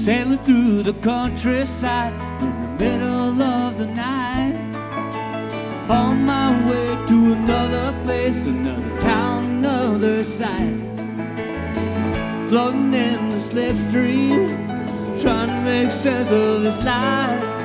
sailing through the countryside in the middle of the night. On my way to another place, another town, another sight. Floating in the slipstream, trying to make sense of this life.